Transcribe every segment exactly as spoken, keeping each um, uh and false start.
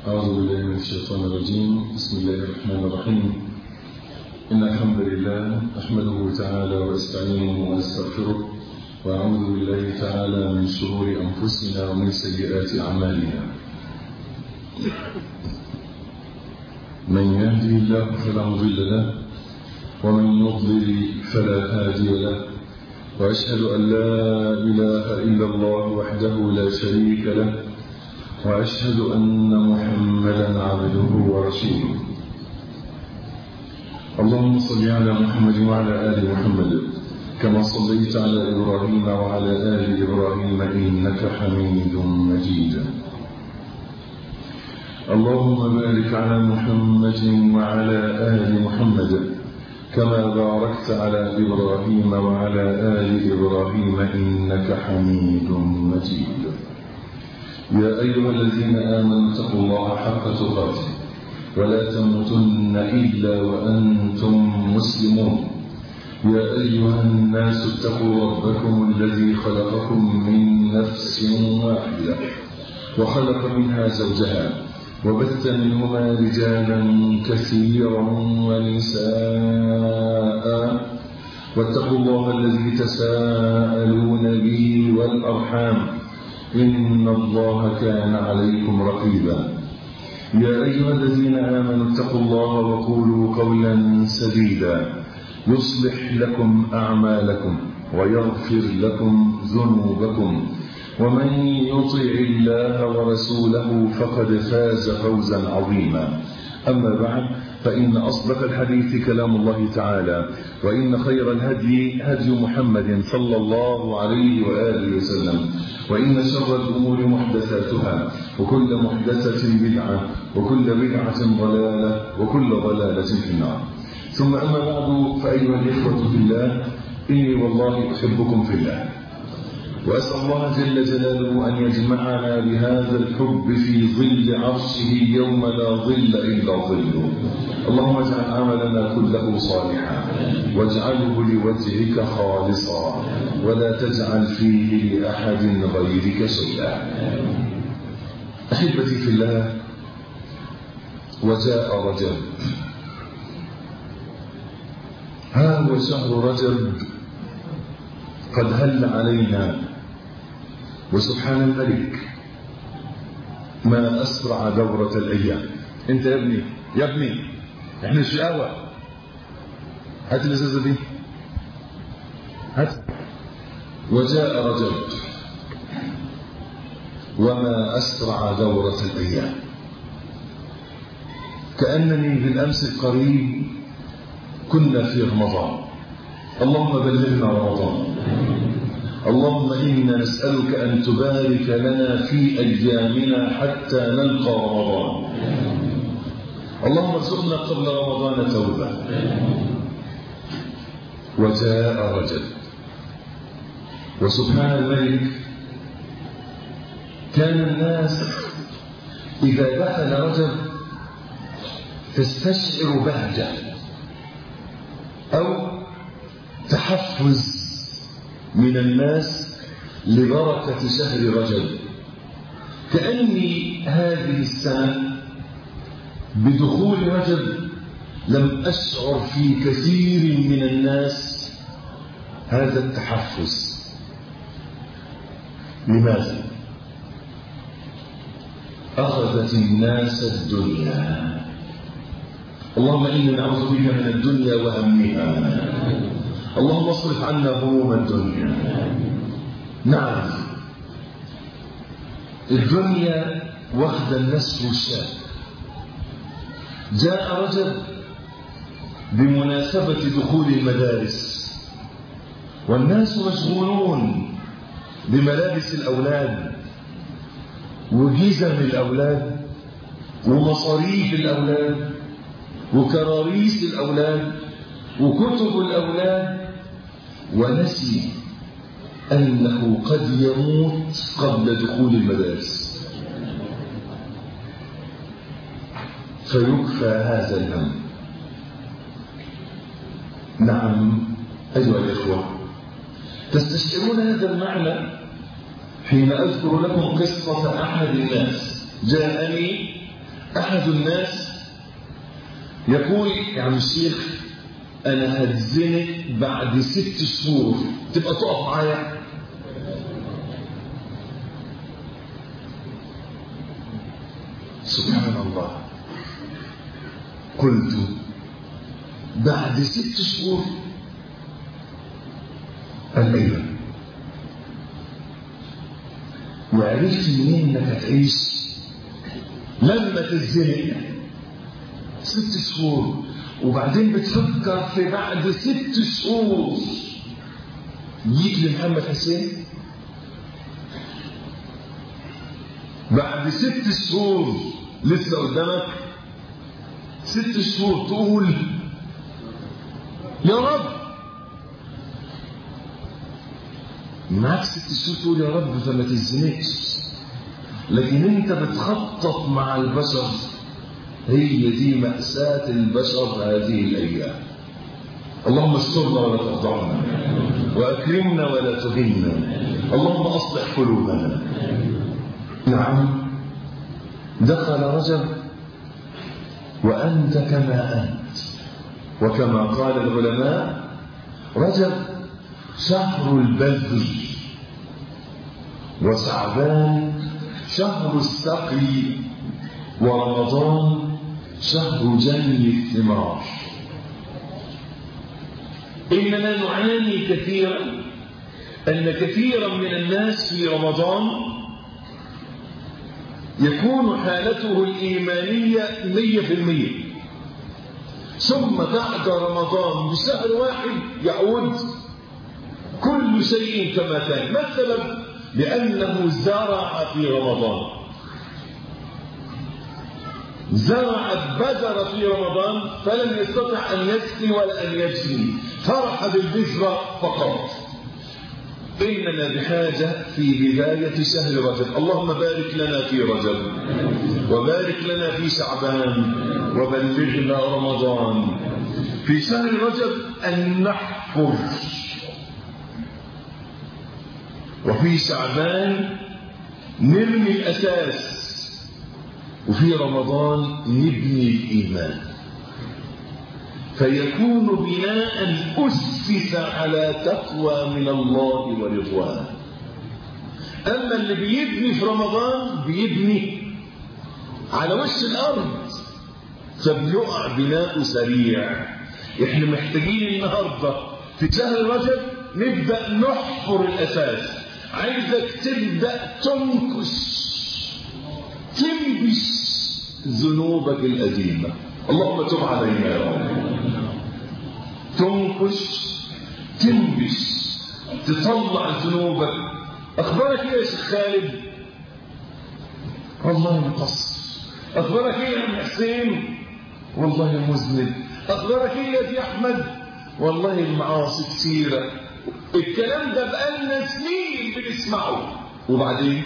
أعوذ بالله من الشيطان الرجيم. بسم الله الرحمن الرحيم. إن الحمد لله نحمده تعالى ونستعينه ونستغفره وأعوذ بالله تعالى من شرور أنفسنا ومن سيئات أعمالنا. من يهده الله فلا مضل له ومن يضلل فلا هادي له، وأشهد أن لا إله إلا الله وحده لا شريك له، وأشهد أن محمدا عبده ورسوله. اللهم صل على محمد وعلى آل محمد كما صليت على إبراهيم وعلى آل إبراهيم إنك حميد مجيد. اللهم بارك على محمد وعلى آل محمد كما باركت على إبراهيم وعلى آل إبراهيم إنك حميد مجيد. يا أيها الذين آمنوا اتقوا الله حق تقاته ولا تموتن إلا وأنتم مسلمون. يا أيها الناس اتقوا ربكم الذي خلقكم من نفس واحدة وخلق منها زوجها وبث منهما رجالا كثيرا ونساء، واتقوا الله الذي تساءلون به والأرحام إن الله كان عليكم رقيبا. يا أيها الذين آمنوا اتقوا الله وقولوا قولا سديدا يصلح لكم أعمالكم ويغفر لكم ذنوبكم، ومن يطع الله ورسوله فقد فاز فوزا عظيما. أما بعد، فإن أصدق الحديث كلام الله تعالى، وإن خير الهدي هدي محمد صلى الله عليه وآله وسلم، وإن شر الأمور محدثاتها، وكل محدثة بدعة، وكل بدعة ضلالة، وكل ضلالة في النار. ثم أما بعد، فأيها الإخوة في الله، إني والله أحبكم في الله، وأسأل الله جل جلاله أن يجمعنا بهذا الحب في ظل عرشه يوم لا ظل إلا ظله. اللهم اجعل عملنا كله صالحا واجعله لوجهك خالصا ولا تجعل فيه لأحد غيرك شيئا. أحبتي في الله، وجاء رجب. ها هو شهر رجب قد هل علينا، وسبحان الملك ما أسرع دورة الأيام. أنت يا ابني يا ابني إحنا الشقاوة، هات الإزازة دي، هات. وجاء رجب وما أسرع دورة الأيام. كأنني بالأمس القريب كنا في رمضان. اللهم بلغنا رمضان. اللهم إنا نسألك أن تبارك لنا في أيامنا حتى نلقى رمضان. اللهم ارزقنا قبل رمضان توبة. وجاء رجب، وسبحان الملك كان الناس إذا دخل رجب تستشعر بهجة أو تحفز من الناس لبركة شهر رجب. كأني هذه السنة بدخول رجب لم أشعر في كثير من الناس هذا التحفز. لماذا؟ أخذت الناس الدنيا. اللهم إنا نعوذ بك من الدنيا وهمها. اللهم اصرف عنا هموم الدنيا. نعم، الدنيا واخد النسر والشاب. جاء رجب بمناسبة دخول المدارس، والناس مشغولون بملابس الأولاد وجزم الأولاد ومصاريف الأولاد وكراريس الأولاد وكتب الأولاد، ونسي أنه قد يموت قبل دخول المدارس، فيكفى هذا الهم. نعم أيها الإخوة، تستشعرون هذا المعنى حين أذكر لكم قصة أحد الناس جاءني أحد الناس يقول يا عم الشيخ أنا هتزنق بعد ست شهور تبقى تقف معايا؟ سبحان الله. قلت بعد ست شهور؟ قال أيوة. وعرفت منين انك هتعيش لما تتزنق ست شهور وبعدين بتفكر في بعد ست شهور جيت لمحمد حسين؟ بعد ست شهور لسه قدامك ست شهور تقول يا رب، معاك ست شهور تقول يا رب فما تزنقش، لكن انت بتخطط مع البشر. هي دي مأساة البشر هذه الأيام. اللهم استرنا ولا تفضحنا وأكرمنا ولا تهنا، اللهم أصلح قلوبنا. نعم، دخل رجب وأنت كما أنت، وكما قال العلماء رجب شهر البذل، وشعبان شهر السقي، ورمضان شهر جني الثمار. إننا نعاني كثيرا أن كثيرا من الناس في رمضان يكون حالته الإيمانية مية في المية، ثم بعد رمضان بشهر واحد يعود كل شيء كما كان. ما السبب؟ لأنه زرع في رمضان، زرع البذر في رمضان فلم يستطع أن يسقي ولا أن يجني، فرح بالبذرة فقط. إننا بحاجة في بداية شهر رجب. اللهم بارك لنا في رجب، وبارك لنا في شعبان، وبلغنا رمضان. في شهر رجب أن نحفر، وفي شعبان نرمي الأساس، وفي رمضان نبني الإيمان، فيكون بناء أسس على تقوى من الله ورضوان. أما اللي بيبني في رمضان بيبني على وش الأرض فبيقع بناء سريع. احنا محتاجين النهاردة في شهر رجب نبدأ نحفر الأساس. عايزك تبدأ تنكش تنبش ذنوبك القديمة. اللهم تب علينا يا رب. تنكش تنبش تطلع ذنوبك. أخبارك إيه يا شيخ خالد؟ والله مقصر. أخبارك إيه يا عم حسين؟ والله مذنب. أخبارك إيه يا دي أحمد؟ والله المعاصي كثيرة. الكلام ده بقالنا سنين بنسمعه، وبعدين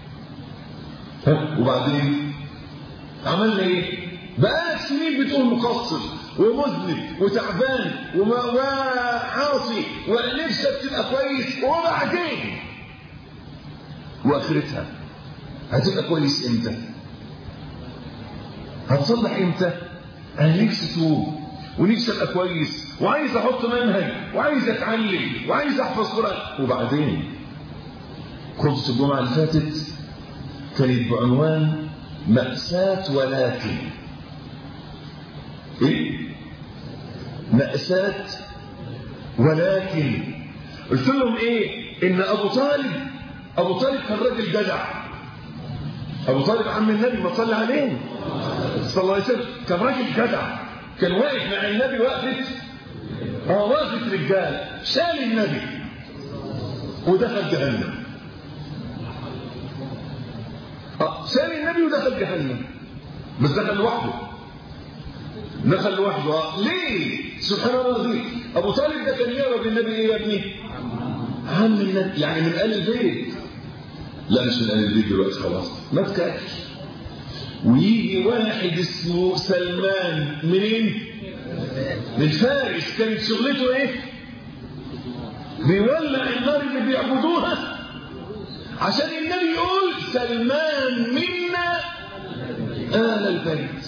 ها وبعدين عملنا ايه؟ بقالك سنين بتقول مقصر ومذنب وتعبان وعاصي ونفسك تبقى كويس، وبعدين واخرتها هتبقى كويس امتى؟ هتصلح امتى؟ انا نفسي اتوب ونفسي ابقى كويس وعايز احط منهج وعايز اتعلم وعايز احفظ قرآن، وبعدين خطبة الجمعة اللي فاتت كانت بعنوان مأساة ولكن. ايه؟ مأساة ولكن. قلت لهم ايه؟ ان ابو طالب ابو طالب كان راجل جدع. ابو طالب عم النبي ما صلى عليه صلى الله عليه وسلم، كان راجل جدع، كان واقف مع النبي وقفت اه وقفت رجال، شال النبي ودخل جهنم. اه شال النبي ودخل جهنم، بس دخل لوحده. دخل لوحده اه ليه؟ سبحان الله العظيم. ابو طالب ده كان يقرب للنبي ايه يا ابني؟ عم النبي، يعني من آل البيت. لا مش من آل البيت دلوقتي خلاص ما تكاش. ويجي واحد اسمه سلمان منين؟ من فارس. كانت شغلته ايه؟ بيولع النار اللي بيعبدوها عشان النبي يقول سلمان منا آل البيت.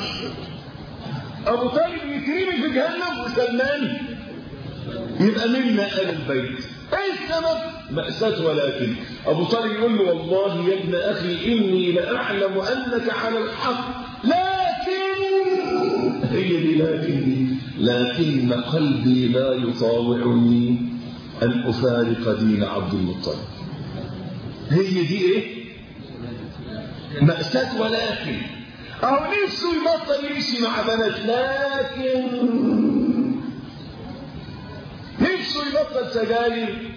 أبو طالب يترمي في جهنم وسلمان يبقى منا آل البيت. ايه السبب؟ مأساة. ولكن أبو طالب يقول له والله يا ابن أخي إني لأعلم أنك على الحق، لكن هي دي لكن دي لكن قلبي لا يطاوعني أن أفارق دين عبد المطلب. هي دي إيه؟ مأساة. ولكن أو نفسه يبطل يمشي مع بنات، لكن نفسه يبطل سجاير،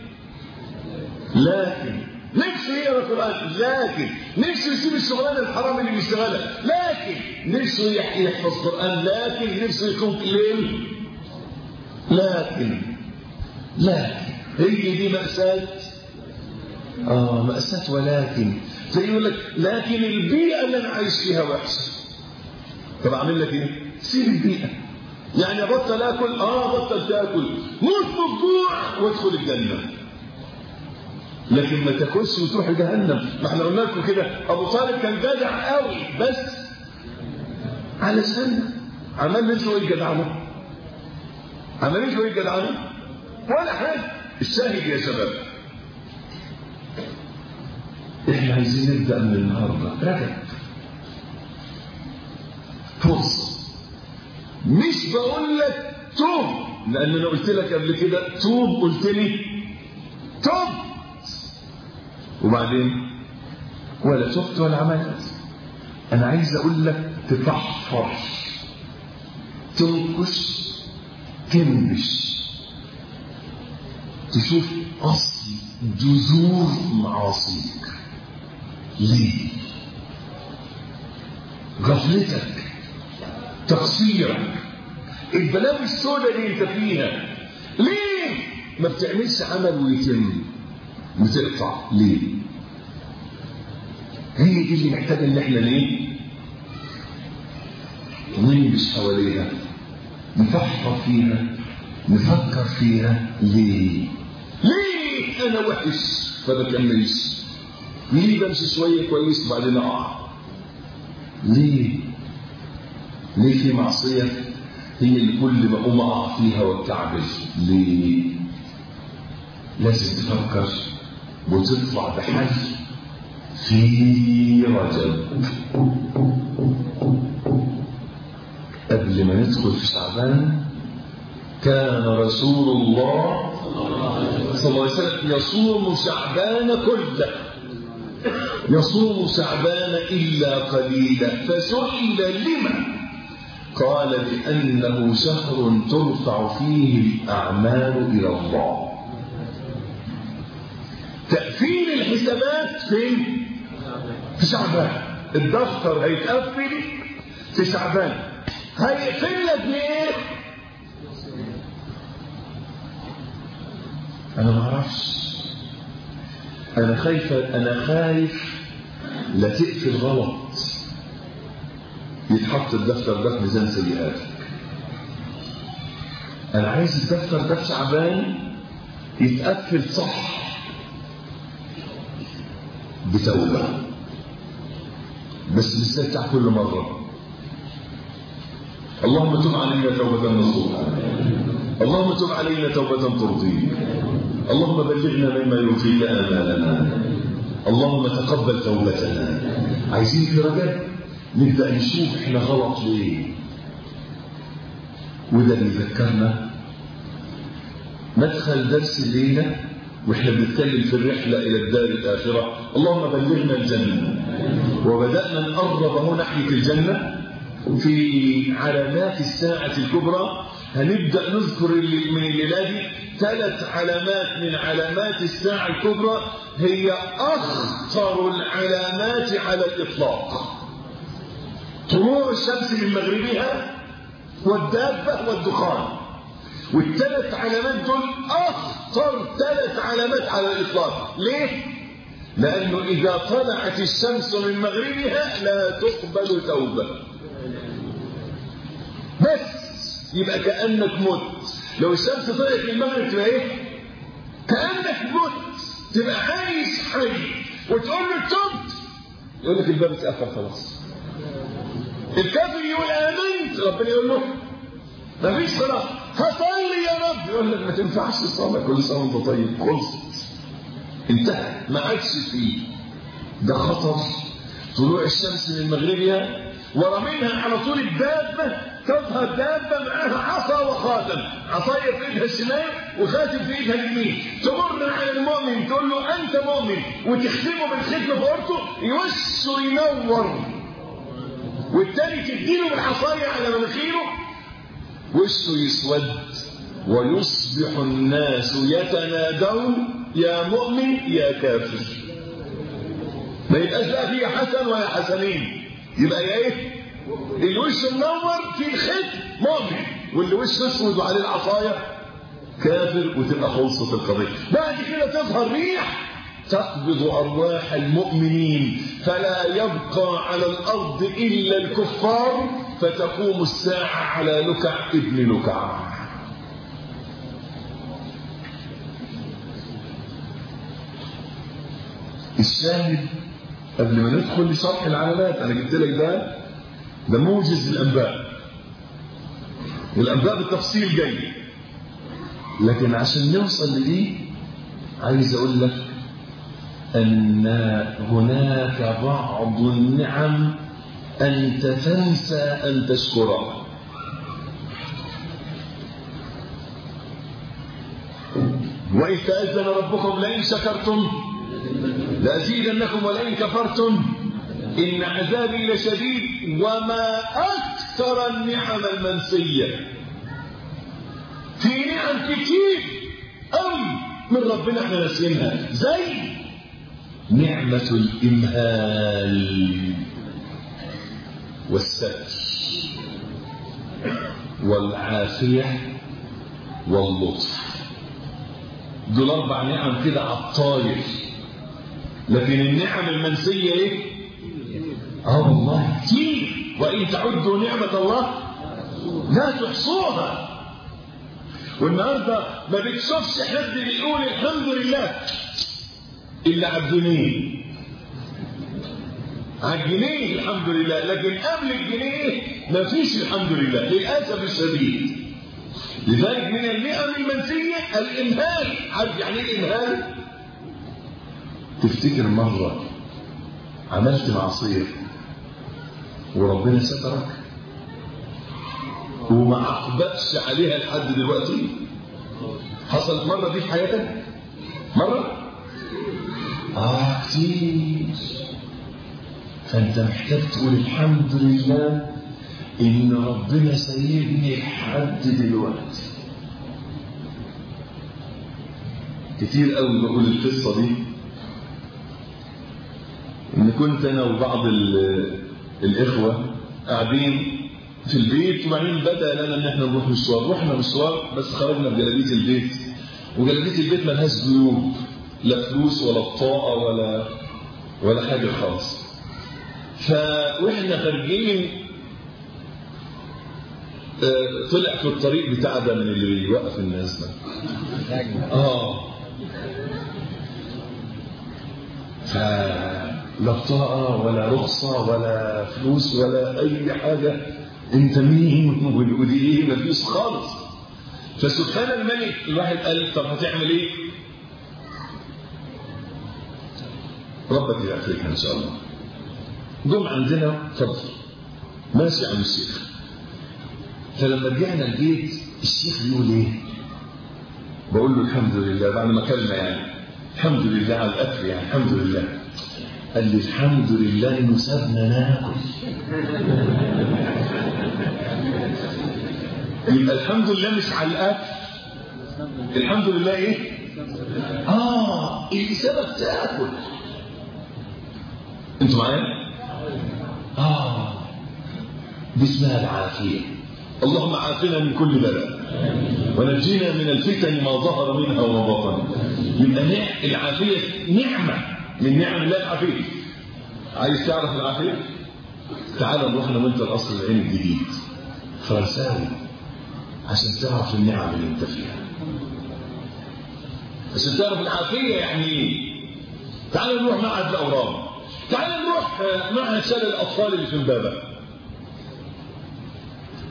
لكن نفسه يقرا القرآن، لكن نفسه يسيب الشغلانه الحرام اللي بيشتغلها، لكن نفسه يحفظ قرآن، لكن نفسه يكون في الليل، لكن لكن هي دي مأساة. آه مأساة. ولكن فيقول لك لكن البيئة اللي أنا عايش فيها وحشة. طب أعمل لك إيه؟ سيب البيئة. يعني بطل آكل، آه بطل تاكل، موت بالجوع وادخل الجنة. لكن ما تاكلش وتروح جهنم. ما احنا قلنا لكم كده أبو طالب كان جدع قوي، بس على سنة عمل نفسه إيه جدعنه؟ عمل نفسه إيه جدعنه؟ ولا حاجة. الشاهد يا شباب، احنا عايزين نبدأ من النهارده رجب فرصة. مش بقول لك توب، لأن أنا قلت لك قبل كده توب، قلت لي توب وبعدين ولا تبت ولا عملت. أنا عايز أقول لك تفحفر، تنكش، تنبش، تشوف أصل جذور معاصيك. ليه؟ غفلتك، تقصيرك، البلاوي السوداء اللي انت فيها. ليه ما بتعملش عمل ويتم بتقطع؟ ليه؟ هي دي اللي محتاجه ان احنا ليه ننبش حواليها، نفكر فيها، نفكر فيها. ليه ليه انا وحش فبكملش؟ ليه بمشي شويه كويس وبعدين اقع؟ ليه ليه في معصيه هي اللي كل ما اقوم اقع فيها واتكعبل؟ ليه؟ لازم تفكر وتطلع بحل في رجب قبل ما ندخل في شعبان. كان رسول الله صلى الله عليه وسلم يصوم شعبان كله، يصوم شعبان إلا قليلا. فسئل لما؟ قال بأنه شهر ترفع فيه الأعمال إلى الله. تقفيل الحسابات فين؟ في شعبان. الدفتر هيتقفل في شعبان. هيقفل لك ليه؟ أنا ما أعرفش. أنا خايف أنا خايف لا تقفل غلط، يتحط الدفتر ده في ميزان سيئاتك. أنا عايز الدفتر ده في شعبان يتقفل صح بتوبة، بس مش بتاع كل مرة. اللهم تب علينا توبة نصوحا، اللهم تب علينا توبة ترضيك، اللهم بلغنا مما يرضيك آمالنا، اللهم تقبل توبتنا. عايزين في رجب نبدأ نشوف احنا غلط ليه. وده اللي ذكرنا مدخل درس الليلة واحنا بنتكلم في الرحلة إلى الدار الآخرة. اللهم بلغنا الجنة. وبدأنا نقرب اهو ناحية الجنة. في علامات الساعة الكبرى هنبدأ نذكر من الليلة دي ثلاث علامات من علامات الساعة الكبرى، هي أخطر العلامات على الإطلاق. طلوع الشمس من مغربها والدابة والدخان. والثلاث علامات دول أخطر ثلاث علامات على الإطلاق. ليه؟ لأنه إذا طلعت الشمس من مغربها لا تقبل توبة، بس يبقى كأنك مت. لو الشمس طلعت من المغرب تبقى ايه؟ كأنك مت، تبقى عايش حي وتقول له تبت، يقول لك الباب اتقفل خلاص. الكافر يقول آمنت، ربنا يقول له ما فيش صلاة. هصلي يا رب، يقول لك ما تنفعش الصلاة، كل سنة وانت طيب، خلصت انتهى، ما عادش فيه. ده خطر. طلوع الشمس من مغربها ورا منها على طول الدابة، تظهر دابة معاها عصا وخاتم، عصاية في ايدها الشمال وخاتم في ايدها اليمين، تمر على المؤمن تقول له انت مؤمن وتختمه بالختم في عورته، يوشه ينور، والتاني تديله بالعصاية على مناخيره وشه يسود، ويصبح الناس يتنادون يا مؤمن يا كافر. ما يبقاش بقى فيه حسن ولا حسنين، يبقى يا ايه؟ اللي وشه منور في الختم مؤمن، واللي وشه اسود وعليه العصايه كافر، وتبقى خلصت القضيه. بعد كده تظهر ريح تقبض ارواح المؤمنين، فلا يبقى على الارض الا الكفار، فتقوم الساعه على لكع ابن لكع. الشاهد قبل ما ندخل لشرح العلامات، انا جبت لك ده ده موجز الانباء، الانباء بالتفصيل جاي، لكن عشان نوصل لدي عايز اقول لك ان هناك بعض النعم انت تنسى ان تشكرها. وإذ تأذن ربكم لئن شكرتم لأزيدنكم ولئن كفرتم إن عذابي لشديد. وما أكثر النعم المنسية، في نعم كتير أوي من ربنا احنا ناسينها، زي نعمة الإمهال والستر والعافية واللطف. دول أربع نعم كده على الطاير، لكن النعم المنسية ايه؟ اه والله كتير. وإن تعدوا نعمة الله لا تحصوها. والنهارده ما بتشوفش حد بيقول الحمد لله إلا على الجنيه، على الجنيه الحمد لله، لكن قبل الجنيه ما فيش الحمد لله للأسف الشديد. لذلك من النعم المنسية الإمهال. عارف يعني ايه الإمهال؟ تفتكر مرة عملت معصية وربنا سترك وما عقبتش عليها لحد دلوقتي؟ حصلت مرة دي في حياتك؟ مرة؟ آه كتير. فأنت محتاج تقول الحمد لله إن ربنا سيبني لحد دلوقتي. كتير قوي بقول القصة دي، إن كنت أنا وبعض الإخوة قاعدين في البيت، وبعدين بدأ لنا إن إحنا نروح مشوار. رحنا مشوار بس خرجنا بجلابية البيت، وجلابية البيت ملهاش جيوب، لا فلوس ولا بطاقة ولا ولا حاجة خالص. فوإحنا خارجين طلع في الطريق بتاع ده من اللي بيوقف الناس ده. آه فلا بطاقة ولا رخصة ولا فلوس ولا أي حاجة، أنت مين ودي إيه؟ مفيش خالص. فسبحان الملك الواحد قال طب هتعمل إيه؟ ربك يعافيك إن شاء الله. جم عندنا فضل ماشي عن الشيخ. فلما رجعنا البيت الشيخ بيقول إيه؟ بقول له الحمد لله بعد ما كلمة يعني الحمد لله على الأكل، يعني الحمد لله. قال لي الحمد لله إنه سابنا ناكل. يبقى الحمد لله مش على الأكل، الحمد لله إيه؟ آه اللي سابك تاكل. أنتوا معايا؟ آه دي اسمها العافية. اللهم عافنا من كل بلاء ونجينا من الفتن ما ظهر منها وما بطن. يبقى العافية نعمة من نعم الله العافية. عايز تعرف العافية؟ تعال نروح انا وانت القصر العين الجديد فرنساوي عشان تعرف النعم اللي انت فيها، عشان تعرف العافية يعني ايه. تعال نروح معهد الأورام، تعال نروح معهد شلل الأطفال اللي في امبابة،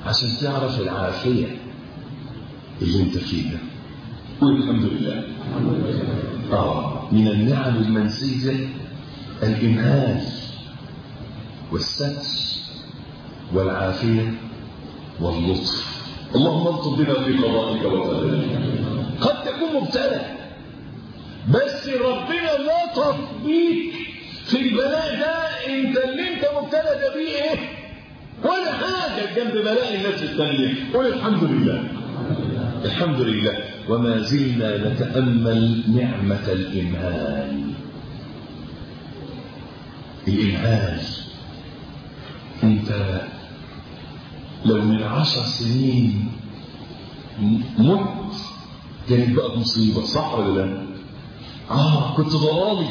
عشان تعرف العافية اللي انت فيها. والحمد لله. آه من النعم المنسية الإمهال والستر والعافية واللطف. اللهم الطف بنا في قضائك وقدرك. قد تكون مبتلى بس ربنا لطف بيك في البلاء ده. انت اللي انت مبتلى ده بيه ايه؟ ولا حاجه جنب بلاء الناس الثانيه. قول الحمد لله. الحمد لله. وما زلنا نتامل نعمه الامهال. الامهال انت لو من عشر سنين مت كانت بقى مصيبه، صح ولا لا؟ اه كنت ضرامي،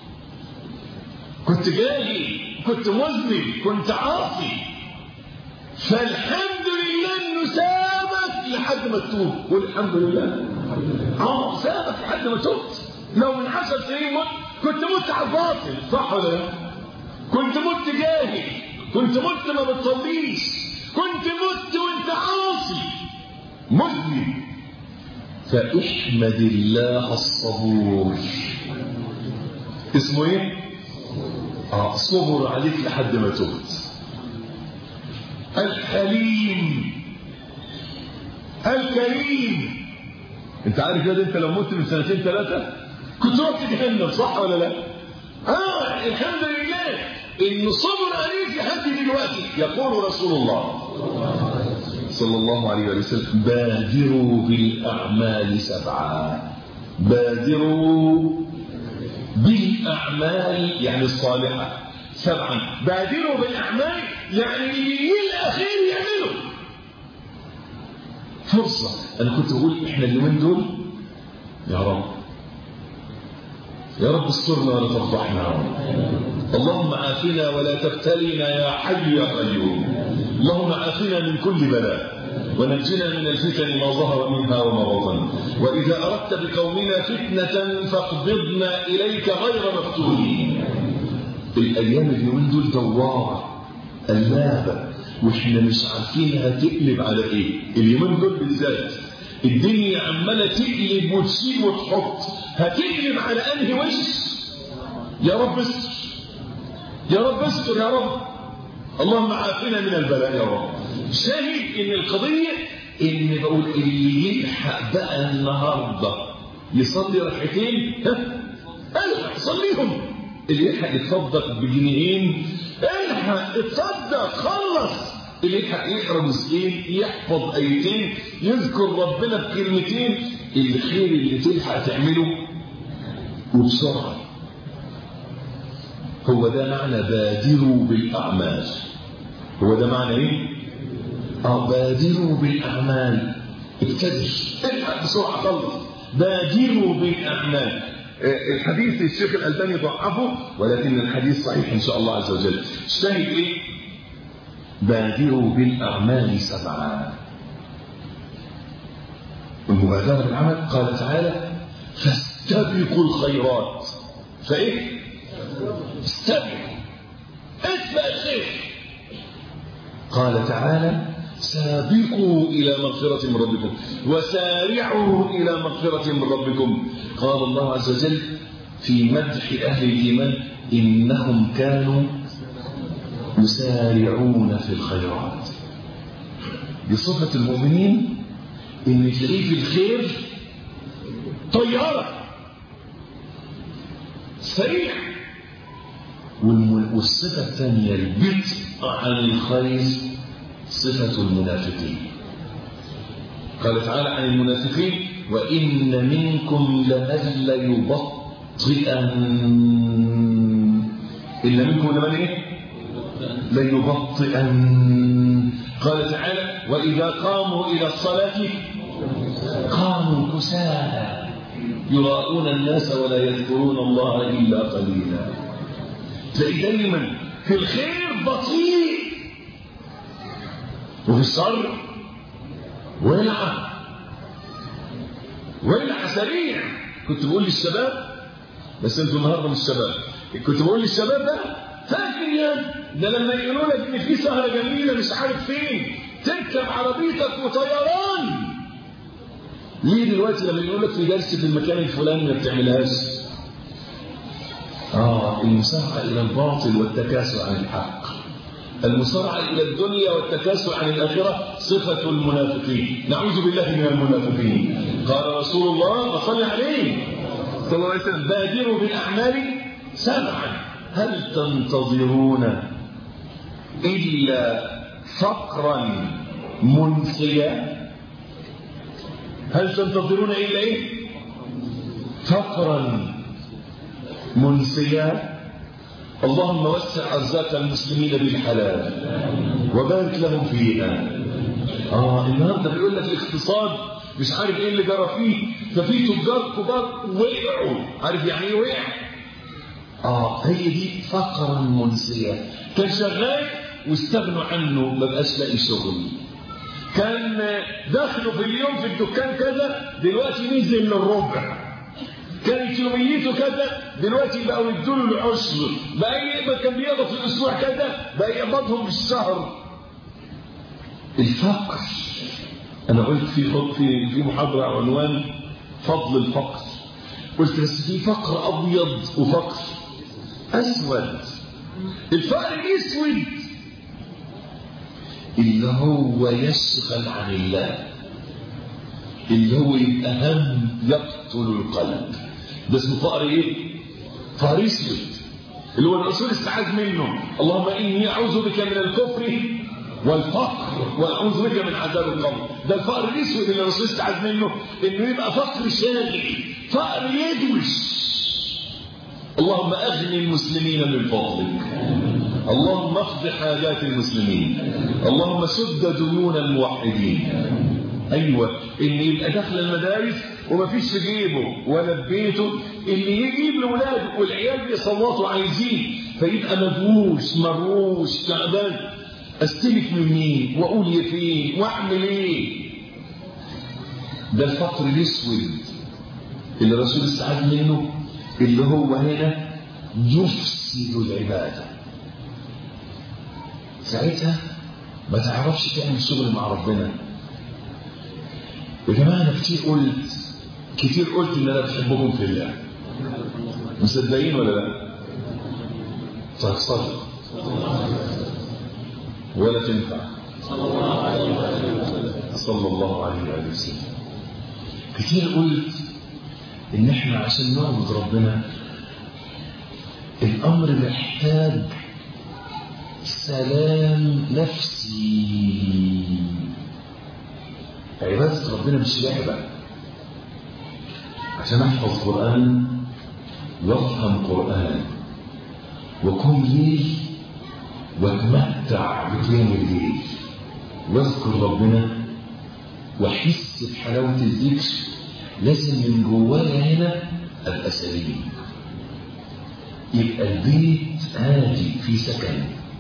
كنت جاهل، كنت مذنب، كنت عاصي. فالحمد لله انه سابك لحد ما تتوب. والحمد لله. اه سابك لحد ما تبت. لو من عشر سنين مت كنت مت على الباطل، صح ولا لا؟ كنت مت جاهل، كنت مت ما بتصليش، كنت مت وانت عاصي مذنب. فاحمد الله الصبور. اسمه ايه؟ اه صبر عليك لحد ما تبت. الحليم الكريم. انت عارف يا ده انت لو مت من سنتين ثلاثه كنت رحت جهنم، صح ولا لا؟ اه الحمد لله انه صبر عليك لحد دلوقتي. يقول رسول الله صلى الله عليه وسلم: بادروا بالاعمال سبعا. بادروا بالاعمال يعني الصالحه سبعا. بادروا بالاعمال يعني اللي الاخير يعمله فرصه. انا كنت بقول احنا اليومين دول يا رب يا رب استرنا ولا تفضحنا. اللهم عافنا ولا تبتلينا يا حي يا قيوم. اللهم عافنا من كل بلاء ونجنا من الفتن ما ظهر منها وما بطن. وإذا أردت بقومنا فتنة فاقبضنا إليك غير مفتونين. الأيام اليومين دول دوارة قلابة واحنا مش عارفين هتقلب على ايه. اليومين دول بالذات الدنيا عمالة تقلب وتشيل وتحط. هتقلب على انهي وجه؟ يا رب استر يا رب استر يا رب. اللهم عافنا من البلاء يا رب. شاهد ان القضية ان بقول اللي يلحق بقى النهاردة يصلي ركعتين ها الحق صليهم. اللي يلحق يتصدق بجنيهين الحق اتصدق خلص. اللي يلحق يقرا مسكين يحفظ ايتين يذكر ربنا بكلمتين. الخير اللي تلحق تعمله وبسرعه. هو ده معنى بادروا بالاعمال. هو ده معنى ايه؟ اه بادروا بالاعمال. ابتدر الحق بسرعه خلص. بادروا بالاعمال. الحديث الشيخ الألباني ضعفه ولكن الحديث صحيح إن شاء الله عز وجل. اشتهد إيه؟ بادروا بالأعمال سبعا. المبادرة بالعمل قال تعالى: فاستبقوا الخيرات. فإيه؟ استبقوا اتبع الخير. قال تعالى: سابقوا إلى مغفرة من ربكم وسارعوا إلى مغفرة من ربكم. قال الله عز وجل في مدح أهل الإيمان: إنهم كانوا يسارعون في الخيرات. بصفة المؤمنين إن تلاقيه في الخير طيارة سريع. والصفة الثانية البطء عن الخير صفة المنافقين. قال تعالى عن المنافقين: وإن منكم لمن ليبطئن. إن منكم لمن إيه؟ ليبطئن. قال تعالى: وإذا قاموا إلى الصلاة قاموا كسالى يراءون الناس ولا يذكرون الله إلا قليلا. تلاقي دايما في الخير بطيء وفي الشر ولع ولع سريع. كنت بقول للشباب بس انتوا النهارده مش شباب. كنت بقول للشباب ده فاكر يا ده لما يقولوا لك ان في سهره جميله مش عارف فين تركب تركب عربيتك وطيران. ليه دلوقتي لما يقول لك في درس في المكان الفلاني ما بتعملهاش؟ اه المسارعه الى الباطل والتكاسل عن الحق. المسارعه الى الدنيا والتكاسل عن الاخره صفه المنافقين، نعوذ بالله من المنافقين. قال رسول الله صلى الله عليه صلى الله عليه وسلم بادروا بالاعمال سبعا هل تنتظرون الا فقرا منسيا. هل تنتظرون الا ايه؟ فقرا منسيا. اللهم وسع ارزاق المسلمين بالحلال وبارك لهم فيها. اه النهارده بيقول لك الاقتصاد مش عارف ايه اللي جرى فيه، ففي تجار كبار وقعوا. عارف يعني ايه وقع؟ اه هي دي فقرا منسيا. كان شغال واستغنوا عنه، ما بقاش لاقي شغل. كان دخله في اليوم في الدكان كذا، دلوقتي نزل للربع. كانت يوميته كذا، دلوقتي بقوا يدوا له العشر. بقى يقبض كان بيقبض في الاسبوع كذا، بقى يقبضهم في الشهر. الفقر. انا قلت في في في محاضره عنوان فضل الفقر. قلت بس في فقر ابيض وفقر اسود. الفقر الاسود اللي هو يشغل عن الله، اللي هو يبقى هم يقتل القلب، ده اسمه فقر ايه؟ فقر اسود، اللي هو الرسول استعاذ منه. اللهم اني اعوذ بك من الكفر والفقر واعوذ بك من عذاب القبر. ده الفقر الاسود اللي الرسول استعاذ منه، انه يبقى فقر شاغل، فقر يدوش. اللهم اغني المسلمين من فضلك، اللهم اقض حاجات المسلمين، اللهم سد ديون الموحدين. ايوه اللي يبقى داخل المدارس ومفيش في جيبه ولا في بيته، اللي يجيب لاولاده والعيال بيصوتوا عايزين، فيبقى مدووش مروش تعبان. استلف من مين واقول يا فين واعمل ايه؟ ده الفقر الاسود اللي الرسول استعاذ منه، اللي هو هنا يفسد العباده. ساعتها ما تعرفش تعمل شغل مع ربنا. يا جماعه انا كتير قلت كتير قلت ان انا بحبكم في الله، مصدقين ولا لا؟ طيب صدق ولا تنفع؟ صلى الله عليه وسلم. كتير قلت ان احنا عشان نعبد ربنا الامر محتاج سلام نفسي. عبادة ربنا مش لعبة. عشان احفظ قرآن وافهم قرآن وكن ليل واتمتع بقيام الليل واذكر ربنا واحس بحلاوة الذكر، لازم من جوايا هنا ابقى سليم. يبقى البيت هادي في سكن،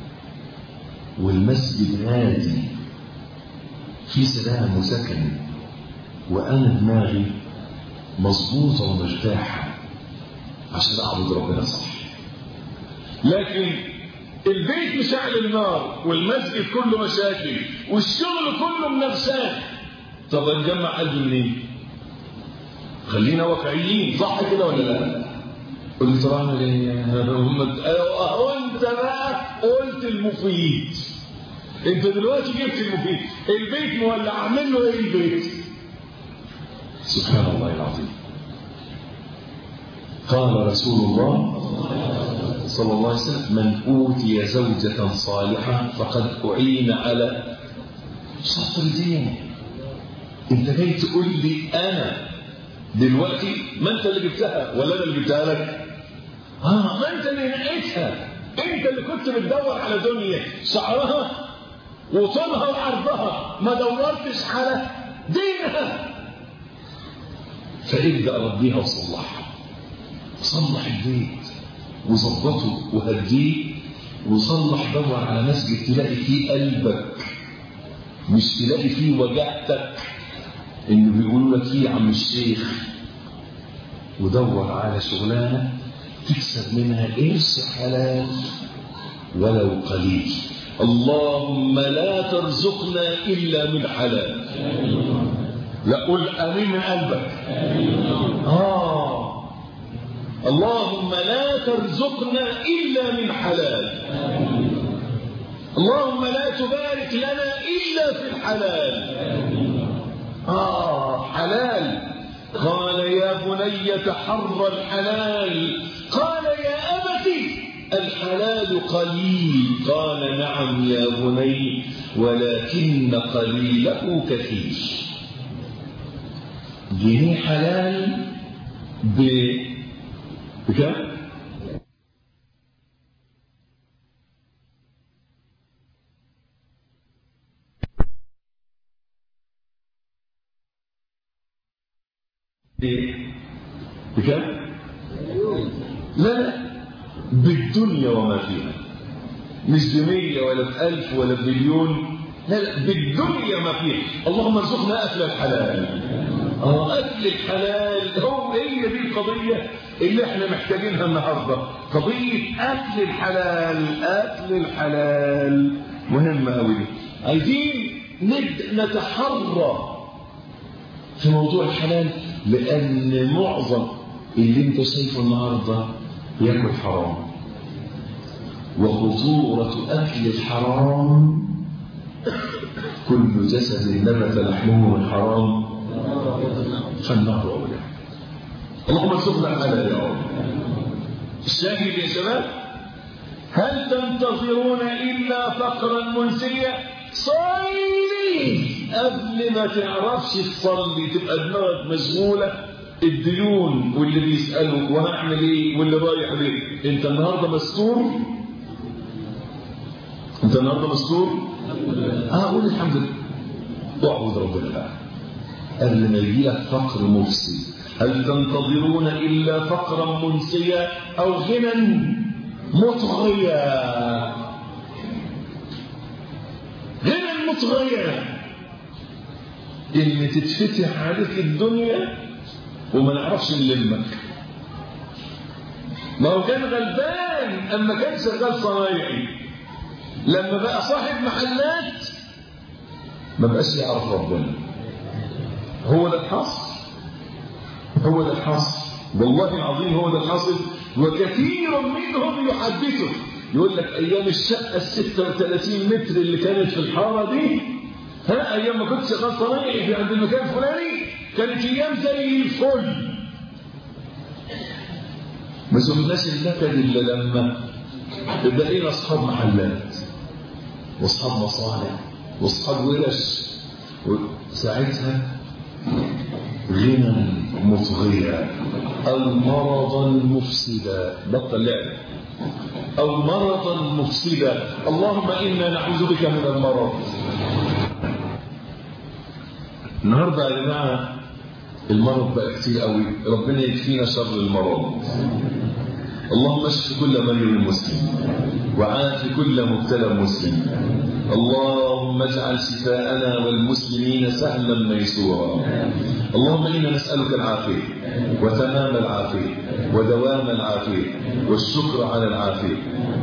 والمسجد هادي في سلام وسكن، وانا دماغي مظبوطه ومرتاحه عشان اعبد ربنا صح. لكن البيت مشعل النار والمسجد كله مشاكل والشغل كله منافسات. طب نجمع قلبي منين؟ خلينا واقعيين، صح كده ولا لا؟ قل لي طب اعمل ايه يا محمد؟ اهو انت بقى قلت المفيد. انت دلوقتي جبت المفيد. البيت مولع، اعمل له ايه البيت؟ سبحان الله العظيم. قال رسول الله صلى الله عليه وسلم من اوتي زوجة صالحة فقد اعين على شطر دينه. انت جاي تقول لي انا دلوقتي ما انت اللي جبتها ولا انا اللي جبتها لك؟ اه ما انت اللي نقيتها، انت اللي كنت بتدور على دنيا شعرها وطولها وعرضها، ما دورتش على دينها. فابدا ربيها وصلحها، صلح البيت وظبطه وهديه وصلح. دور على مسجد تلاقي فيه قلبك، مش تلاقي فيه وجعتك انه بيقولوا لك فيه عم الشيخ. ودور على شغلانه تكسب منها قرش حلال ولو قليل، اللهم لا ترزقنا إلا من حلال. لا قل آمين من قلبك. آه اللهم لا ترزقنا إلا من حلال. اللهم لا تبارك لنا إلا في الحلال. آه حلال. قال يا بني تحرى الحلال. قال يا أبتي الحلال قليل. قال نعم يا بني ولكن قليله كثير. جنيه حلال ب بكم؟ بكم؟ لا لا بالدنيا وما فيها. مش بمية ولا بألف ولا بمليون. لا لا بالدنيا ما فيها. اللهم ارزقنا أكل الحلال. آه أكل الحلال هو هي دي القضية اللي احنا محتاجينها النهاردة. قضية أكل الحلال. أكل الحلال مهمة أوي. عايزين نتحرى في موضوع الحلال، لأن معظم اللي انت شايفه النهاردة يأكل حرام. وخطورة أكل الحرام كل جسد نبت لحمه من حرام فالنار أولى. اللهم ارزقنا الحلال يا رب. الشاهد يا شباب، هل تنتظرون إلا فقرا منسيا؟ صلي قبل ما تعرفش تصلي، تبقى دماغك مشغولة الديون واللي بيسألوك وهعمل ايه واللي رايح ليه. انت النهارده مستور؟ انت النهارده مستور؟ اه قول الحمد لله. اعبد ربنا قبل ما يجي لك فقر مفسد. هل تنتظرون الا فقرا منسيا او غنى مطغيا؟ غنى مطغيا ان تتفتح عليك الدنيا وما نعرفش نلمك. ما هو كان غلبان اما كان شغال صنايعي، لما بقى صاحب محلات ما بقاش يعرف ربنا. هو ده الحصر. هو ده الحصر والله العظيم. هو ده الحصر. وكثير منهم يحدثه يقول لك ايام الشقه الستة وثلاثين متر اللي كانت في الحاره دي، ها ايام ما كنت شغال صنايعي في عند المكان الفلاني كانت ايام زي الفل. ما شفناش النكد الا لما بقينا اصحاب محلات واصحاب مصانع واصحاب ورش، وساعتها غنى مطغيا او مرضا مفسدا. بطل لعب. او مرضا مفسدا. اللهم انا نعوذ بك من المرض. النهارده يا جماعه المرض بقى كتير قوي. ربنا يكفينا شر المرض. اللهم اشف كل مريض مسلم وعاف كل مبتلى مسلم. اللهم اجعل شفاءنا والمسلمين سهلا ميسورا. اللهم انا نسالك العافيه وتمام العافيه ودوام العافيه والشكر على العافيه.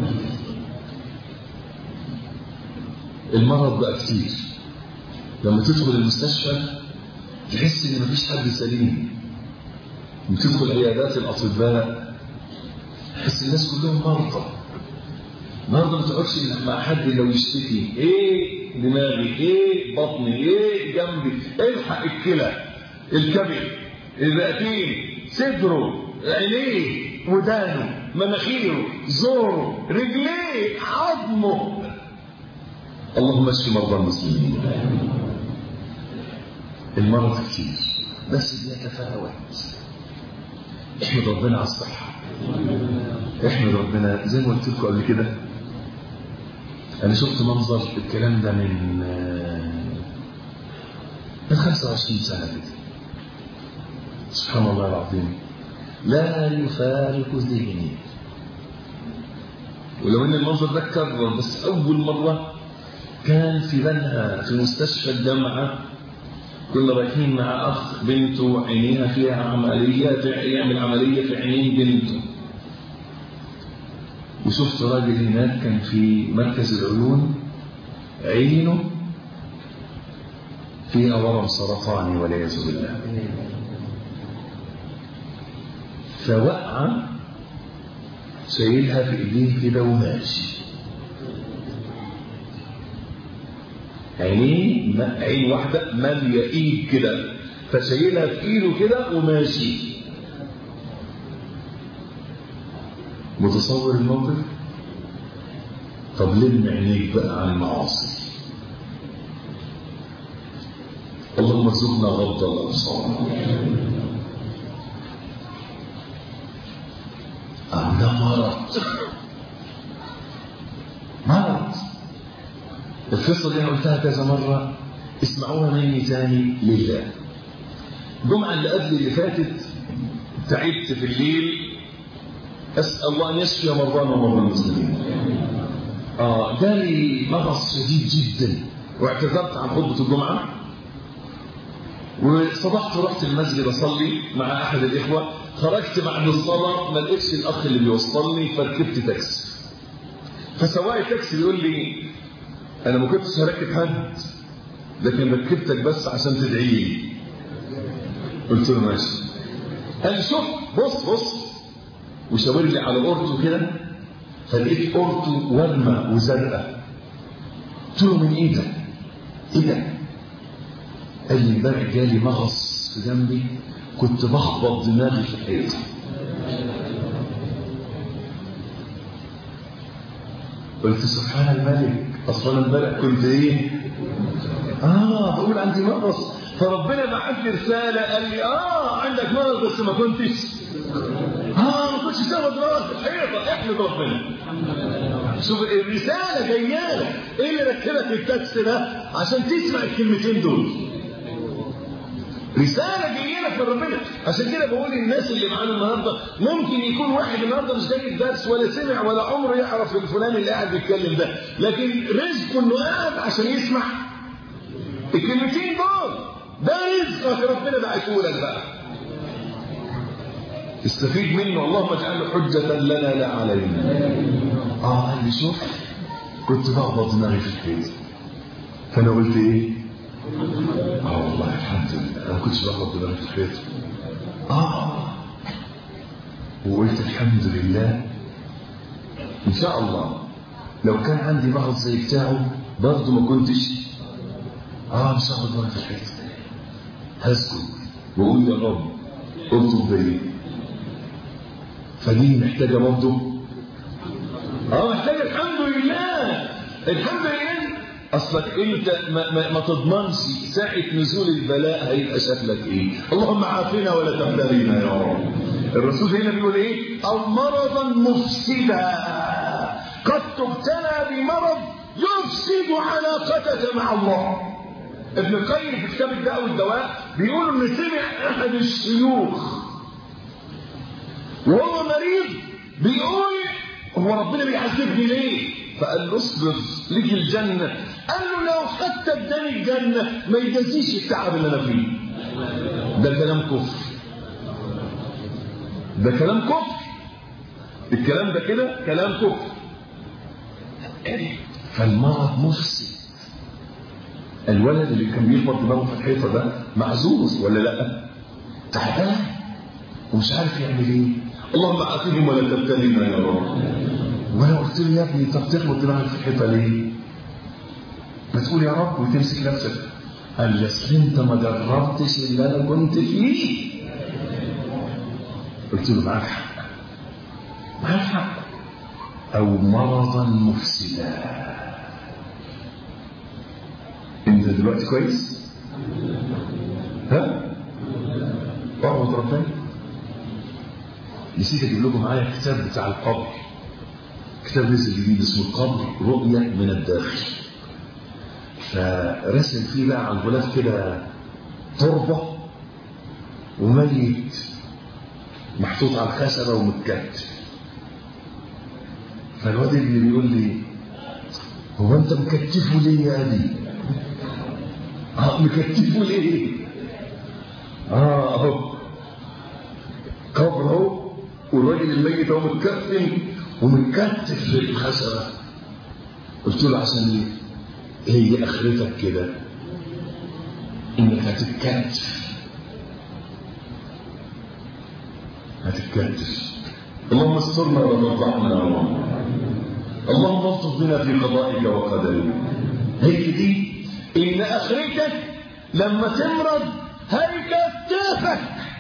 المرض بقى كتير. لما تدخل المستشفى تحس ان مفيش حد سليم. لما تدخل عيادات الاطباء تحس الناس كلهم مرضى. النهارده ما تقعدش مع حد لو يشتكي ايه دماغي، ايه بطني، ايه جنبي، الحق الكلى، الكبد، الرئتين، صدره، عينيه، ودانه، مناخيره، زوره، رجليه، عظمه. اللهم اشف مرضى المسلمين. المرض كتير بس بيتفاوت. احمد ربنا على الصحه. احمد ربنا. زي ما قلت لكم قبل كده انا شفت منظر الكلام ده من من خمسة وعشرين سنه كده. سبحان الله العظيم لا يفارق ذهني. ولو ان المنظر ده اتكرر بس اول مره كان في بنها في مستشفى الجامعه. كنا رايحين مع اخ بنته عينيها فيها عمليه، يعمل عمليه في عينين بنته. وشفت راجل هناك كان في مركز العيون عينه فيها ورم سرطاني والعياذ بالله، فوقع شايلها في ايديه كده وماشي، عينيه عين واحده ماليه ايد كده، فشايلها في ايده كده وماشي. متصور الموقف؟ طب لم عينيك بقى عن المعاصي. اللهم ارزقنا غض الابصار. ده مرض مرض. القصه دي انا قلتها كذا مره، اسمعوها مني تاني لله. الجمعه اللي قبل اللي فاتت تعبت في الليل، اسال الله ان يشفي مرضانا ومرضى المسلمين. اه جالي مرض شديد جدا واعتذرت عن خطبه الجمعه، وصبحت رحت المسجد اصلي مع احد الاخوه، خرجت بعد الصلاه ما لقيتش الاخ اللي بيوصلني فركبت تاكسي. فسواق التاكسي بيقول لي انا ما كنتش هركب حد لكن ركبتك بس عشان تدعي لي. قلت له ماشي. قال لي شوف بص بص وشاور لي على اورتو كده، فلقيت اورتو ورمه وزرقاء. قلت له من ايه ده؟ ايه ده؟ قال لي امبارح جالي مغص في جنبي كنت بخبط دماغي في الحيط. قلت سبحان الملك، اصلا امبارح كنت ايه؟ اه بقول عندي مغص، فربنا بعت لي رساله قال لي اه عندك مرض بس ما كنتش اه ما كنتش تاخد دماغك في الحيطه. احمد ربنا. شوف الرساله جايه لك، ايه اللي ركبك التاكسي ده عشان تسمع الكلمتين دول؟ رساله جايه لك من ربنا. عشان كده بقول الناس اللي معانا النهارده ممكن يكون واحد النهارده مش جاي الدرس ولا سمع ولا عمره يعرف الفلان اللي قاعد بيتكلم ده، لكن رزقه انه قاعد عشان يسمع الكلمتين دول. ده رزقك ربنا بعته لك بقى، استفيد منه. اللهم اجعله حجه لنا لا علينا. اه قال لي شوف كنت بخبط دماغي في الحيط، فانا قلت ايه؟ اه والله الحمد لله انا ما كنتش بخبط دماغي في الحيط. اه وقلت الحمد لله ان شاء الله لو كان عندي مرض زي بتاعه برضه ما كنتش اه مش هخبط دماغي في الحيط. هسكت واقول يا رب اطلب بيا. فدي محتاجه برضه اه محتاجه الحمد لله. الحمد لله اصلك انت ما, ما, ما تضمنش ساعه نزول البلاء هيبقى شكلك ايه. اللهم عافنا ولا تبتلينا يا رب. الرسول هنا بيقول ايه؟ او مرضا مفسدا. قد تبتلى بمرض يفسد علاقتك مع الله. ابن القيم في كتاب الداء والدواء بيقول ان سمع احد الشيوخ وهو مريض بيقول هو ربنا بيعذبني ليه؟ فقال له اصبر ليك الجنه. قال له لو حتى اداني الجنه ما يجازيش التعب اللي انا فيه. ده كلام كفر، ده كلام كفر. الكلام ده كده كلام كفر. فالمرض مفسد. الولد اللي كان بيخبط دماغه في الحيطه ده معذور ولا لا؟ تعبان ومش عارف يعمل ايه. اللهم عافيهم ولا تبتلينا يا رب. وانا قلت له يا ابني طب تخبط دماغك في الحيطه ليه؟ ما تقول يا رب وتمسك نفسك. قال لي اصل انت ما جربتش اللي انا كنت فيه. قلت له معاك حق، معاك حق. او مرضا مفسدا. انت دلوقتي كويس؟ ها؟ اعبد ربنا. نسيت اجيب لكم معايا كتاب بتاع القبر، كتاب نزل جديد اسمه القبر رؤية من الداخل. فرسم فيه بقى على الغلاف كده تربة وميت محطوط على الخشبة ومتكتف. فالواد ابني بيقول لي هو انت مكتفه ليه يا ابي؟ اه مكتفه ليه؟ اه اهو قبر اهو والراجل الميت اهو متكفن ومتكتف في الخشبة. قلت له عشان هي اخرتك كده انك هتتكتف هتتكتف. اللهم استرنا ولا تفضحنا يا رب. اللهم الطف بنا في قضائك وقدرك. هي دي ان اخرتك لما تمرض هيكتفك.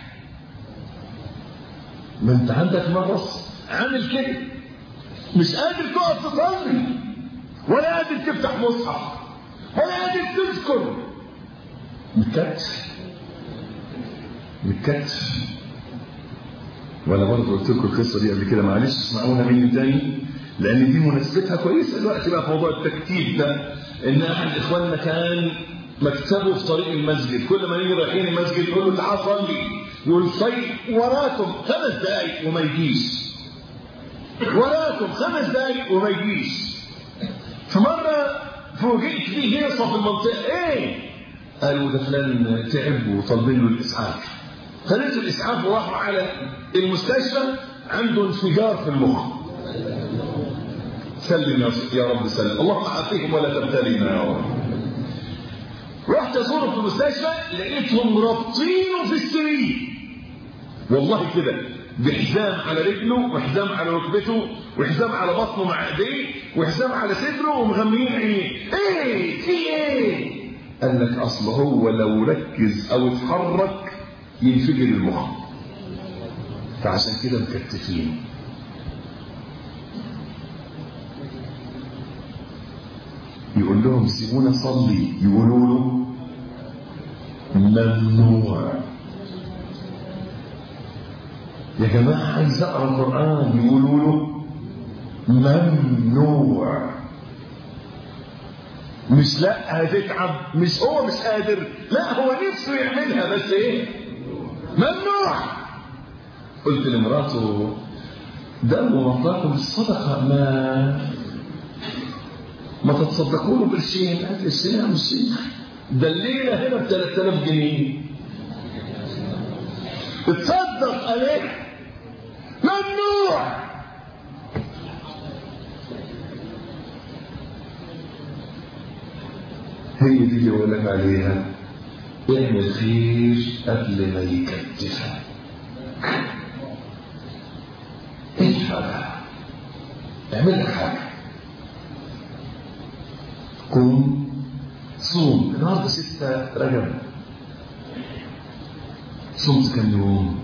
ما انت عندك مرض عامل كده مش قادر تقف تصلي ولا قادر تفتح مصحف ولا قادر تذكر. متكتف متكتف. وانا برضه قلت لكم القصه دي قبل كده، معلش اسمعوها مني تاني لان دي مناسبتها كويسه دلوقتي بقى في موضوع التكتيف ده. ان احد اخواننا كان مكتبه في طريق المسجد، كل ما يجي رايحين المسجد يقول له تعال صلي، يقول طيب وراكم خمس دقائق وما يجيش، وراكم خمس دقائق وما يجيش. فمره فوجئت فيه هيصه في المنطقه. ايه؟ قالوا ده فلان تعب وطالبين له الاسعاف. خليته الاسعاف وراحوا على المستشفى، عنده انفجار في المخ. سلم يا رب سلم، اللهم عافيهم ولا تبتلينا يا رب. رحت ازوره في المستشفى لقيتهم رابطينه في السرير والله كده، بحزام على رجله وحزام على ركبته وحزام على بطنه مع ايديه وحزام على صدره ومغميين عينيه. ايه في ايه؟ قال لك اصل هو لو ركز او اتحرك ينفجر المخ، فعشان كده مكتفين. يقول لهم سيبونا صلي، يقولوا له ممنوع. يا جماعه عايز اقرا القران، يقولوا له ممنوع. مش لا هتتعب، مش هو مش قادر، لا هو نفسه يعملها بس ايه؟ ممنوع. قلت لمراته دعوا مطلقكم الصدقه، ما ما تتصدقوا له بالشيء. قالت لي الشيء يا الشيخ ده الليله هنا ب ثلاثة آلاف جنيه اتصدق عليه. ممنوع. هي دي اللي اقول لك عليها، اعمل خير قبل ما يكتفك. الحق اعمل لك حاجه، قوم صوم. النهارده ستة رجب، صمت كم يوم؟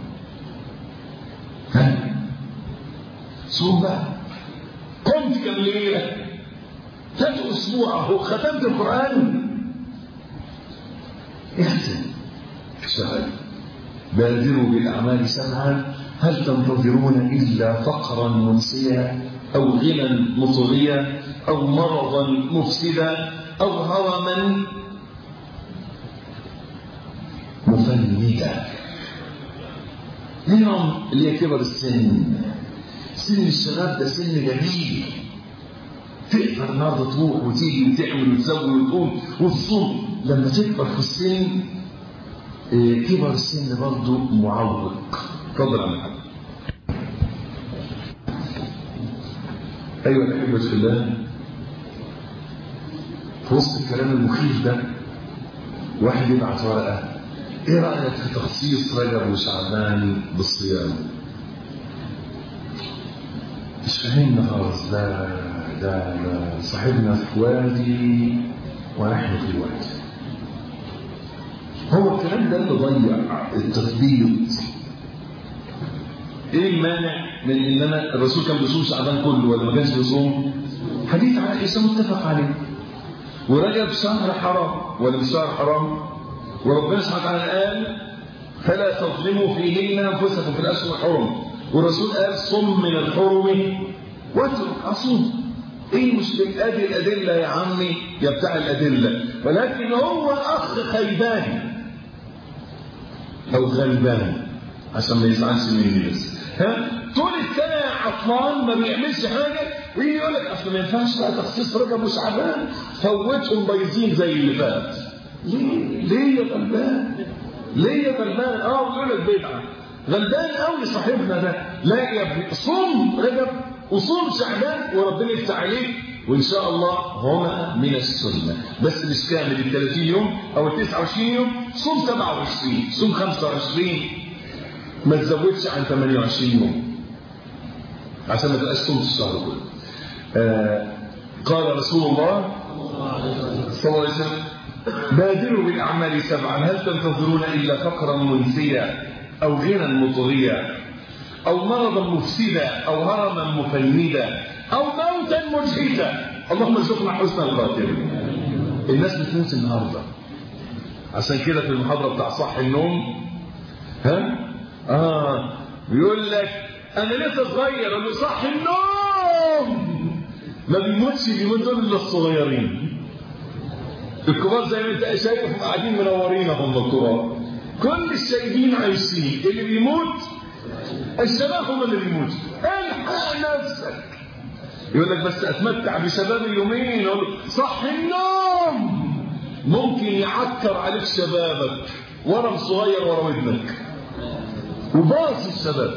ها؟ صوم بقى. قمت كم ليله؟ ثلاث اسبوع اهو ختمت القران. اختم اشتغل. بادروا بالاعمال سبعا هل تنتظرون الا فقرا منسيا او غنى مطغيا او مرضا مفسدا او هرما مفندا. منهم اللي هي كبر السن. سن الشباب ده سن جميل، تقدر النهارده تروح وتيجي وتعمل وتسوي وتقوم وتصوم. لما تكبر في السن كبر السن برضه معوق. اتفضل يا محمد. ايوه الاحبه في الله، في وسط الكلام المخيف ده واحد يبعت ورقه، ايه رايك في تخصيص رجب وشعبان بالصيام؟ مش فاهمنا خالص. ده ده ده صاحبنا في وادي ونحن في وادي. هو الكلام ده اللي ضيع التثبيت. ايه المانع من ان انا الرسول كان بيصوم شعبان كله ولا ما كانش بيصوم؟ حديث عائشه متفق عليه. ورجب شهر حرام ولا مش شهر حرام؟ وربنا سبحانه وتعالى قال فلا تظلموا فيهن انفسكم في الاشهر الحرم، والرسول قال صم من الحرم واترك اصوم. ايه مشكله؟ ادي الادله يا عمي يا بتاع الادله. ولكن هو اخ خيبان او غلبان عشان ما يزعلش مني بس. ها طول السنه عطلان ما بيعملش حاجه ويجي يقول لك اصل ما ينفعش بقى تخصيص رجب وشعبان، فوتهم بايظين زي اللي فات. ليه؟ ليه يا غلبان؟ ليه يا غلبان؟ اه بيقول لك بدعه. غلبان قوي صاحبنا ده. لا يا ابني صوم رجب وصوم شعبان وربنا يفتح عليك، وإن شاء الله هما من السنة، بس مش كامل ال ثلاثين يوم أو ال تسعة وعشرين يوم. صوم سبعة وعشرين، صوم خمسة وعشرين، ما تزودش عن ثمانية وعشرين يوم عشان ما تبقاش صوم الشهر كله. آه قال رسول الله صلى الله عليه وسلم: بادروا بالأعمال سبعا هل تنتظرون إلا فقرا منسيا أو غنى مطغيا أو مرضا مفسدا أو هرما مفندا أو موتا مجهدا. اللهم ارزقنا حسن الخاتمة. الناس بتموت النهارده، عشان كده في المحاضرة بتاع صح النوم ها اه بيقول لك انا لسه صغير، اقول له صح النوم. ما بيموتش اليومين دول الا الصغيرين، الكبار زي ما انت شايف قاعدين منورين هم الكبار، كل الشايبين عايشين، اللي بيموت الشباب هم اللي بيموت. الحق نفسك. يقول لك بس اتمتع بشباب اليومين، اقول له صح النوم. ممكن يعكر عليك شبابك، ورم صغير ورا ودنك وباص الشباب.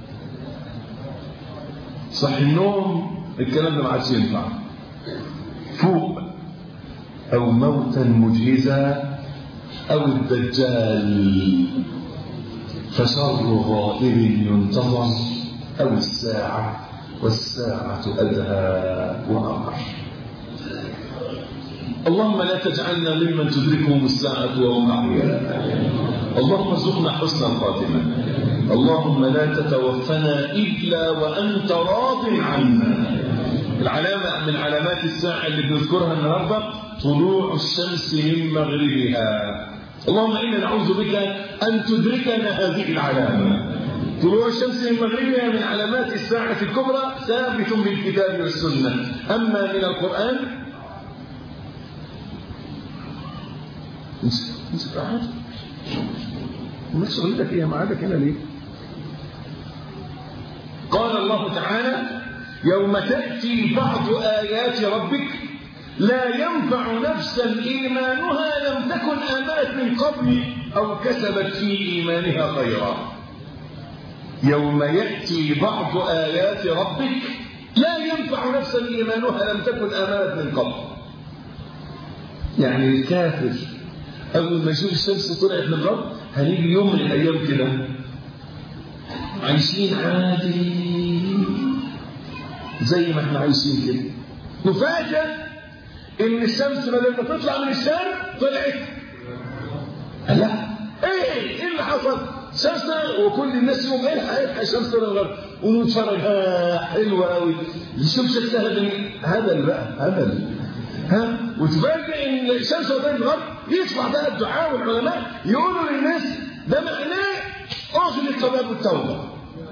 صح النوم الكلام ده ما عادش ينفع. فوق او موتا مجهزا او الدجال فشر غائب ينتظر او الساعه والساعه ادهى وامر. اللهم لا تجعلنا ممن تدركهم الساعه وهم احياء. اللهم ارزقنا حسن الخاتمه. اللهم لا تتوفنا الا وانت راض عنا. العلامه من علامات الساعه اللي بنذكرها النهارده طلوع الشمس من مغربها. اللهم انا نعوذ بك ان تدركنا هذه العلامه. طلوع الشمس من مغربها من علامات الساعه الكبرى، ثابت بالكتاب والسنه. اما من القران امسك احد ومش شغلتك ايه معادك هنا ليه؟ قال الله تعالى: يوم تأتي بعض آيات ربك لا ينفع نفسا إيمانها لم تكن آمنت من قبل أو كسبت في إيمانها خيرا. يوم يأتي بعض آيات ربك لا ينفع نفسا إيمانها لم تكن آمنت من قبل. يعني الكافر أول ما يشوف الشمس طلعت من الغرب هنيجي يوم من الأيام كده عايشين عادي زي ما احنا عايشين كده، نفاجأ إن الشمس بدل ما تطلع من الشرق طلعت. لا إيه إيه اللي حصل؟ شمس وكل الناس يوم إيه الحق الشمس طلع من الغرب ونتفرج ها حلوة قوي نشوف شكلها جميل. هبل بقى هبل ها. وتفاجئ ان الشمس وطلعت من الغرب يطلع بقى الدعاء والعلماء يقولوا للناس ده معناه اغلق باب التوبه،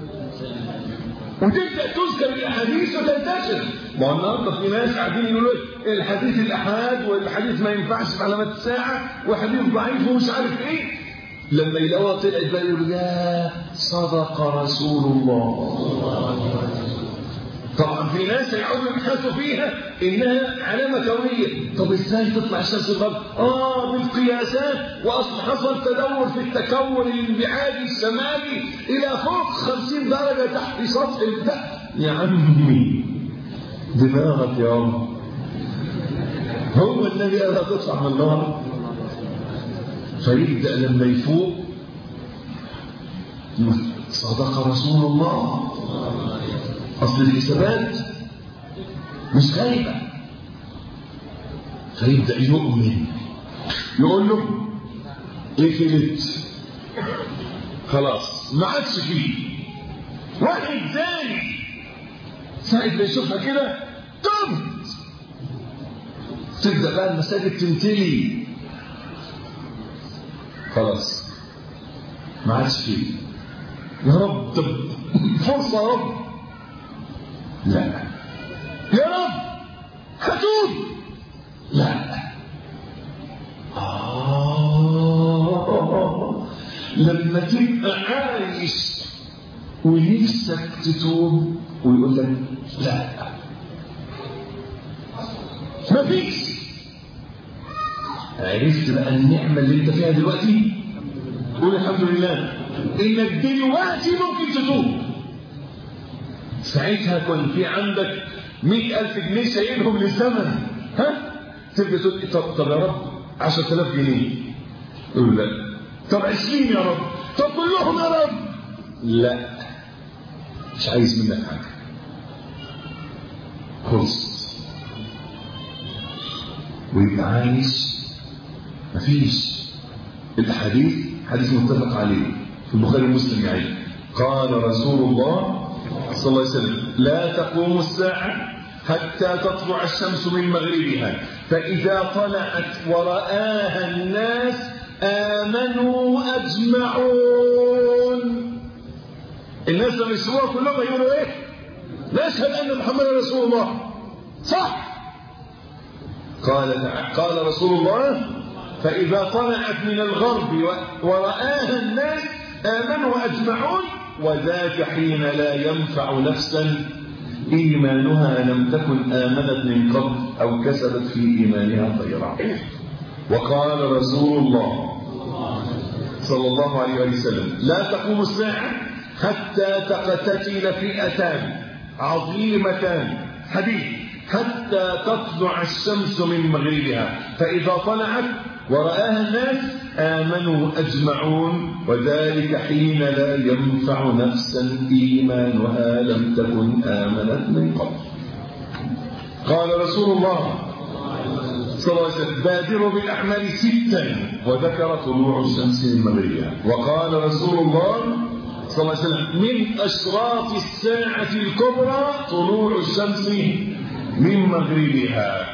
وتبدا تذكر الاحاديث وتنتشر. ما هو النهارده في ناس قاعدين يقولوا الحديث الاحاد والحديث ما ينفعش في علامات الساعه وحديث ضعيف ومش عارف ايه. لما يلاقوها طلعت بقى يقولوا يا صدق رسول الله. طبعا في ناس يقعدوا يبحثوا فيها انها علامه كونيه. طب ازاي تطلع الشمس الغرب؟ اه بالقياسات، واصل حصل تدور في التكون الانبعاجي الشمالي الى فوق خمسين درجه تحت سطح البحر. يا عمي دماغك يا عم. هو النبي قال هتطلع من النار. فيبدا لما يفوق صدق رسول الله. أصل الحسابات مش غايبة. فيبدأ يؤمن يقول له إيه فلت خلاص ما عادش فيه. واحد ثاني ساعة ما يشوفها كده تمت، تبدأ بقى المساجد تمتلي خلاص ما عادش فيه. يا رب طب فرصة يا رب. لا يا رب هتوب. لا آه. لما تبقى عايش ونفسك تتوب ويقول لك لا مفيش. عرفت بقى النعمة اللي انت فيها دلوقتي؟ قول الحمد لله انك دلوقتي ممكن تتوب. ساعتها كان في عندك مئة ألف جنيه شايلهم للزمن، ها تبقى تقول طب, طب يا رب عشرة آلاف جنيه، يقول لا. طب عشرين يا رب، طب كلهم يا رب، لا مش عايز منك حاجه، خلص. ويبقى عايش مفيش. الحديث حديث متفق عليه في البخاري ومسلم يعني. قال رسول الله صلى الله عليه وسلم: لا تقوم الساعة حتى تطلع الشمس من مغربها، فإذا طلعت ورآها الناس آمنوا أجمعون. الناس لما يسمعوها كلهم يقولوا إيه؟ نشهد أن محمد رسول الله، صح؟ قال قال رسول الله: فإذا طلعت من الغرب ورآها الناس آمنوا أجمعون، وذاك حين لا ينفع نفسا إيمانها لم تكن آمنت من قبل أو كسبت في إيمانها خيرا. وقال رسول الله صلى الله عليه وسلم: لا تقوم الساعة حتى تقتتل فئتان عظيمتان، حديث، حتى تطلع الشمس من مغربها، فإذا طلعت ورآها الناس آمنوا أجمعون، وذلك حين لا ينفع نفسا إيمانها لم تكن آمنت من قبل. قال رسول الله صلى الله عليه وسلم: بادروا بالأعمال ستا، وذكر طلوع الشمس من مغربها. وقال رسول الله صلى الله عليه وسلم: من أشراط الساعة الكبرى طلوع الشمس من مغربها.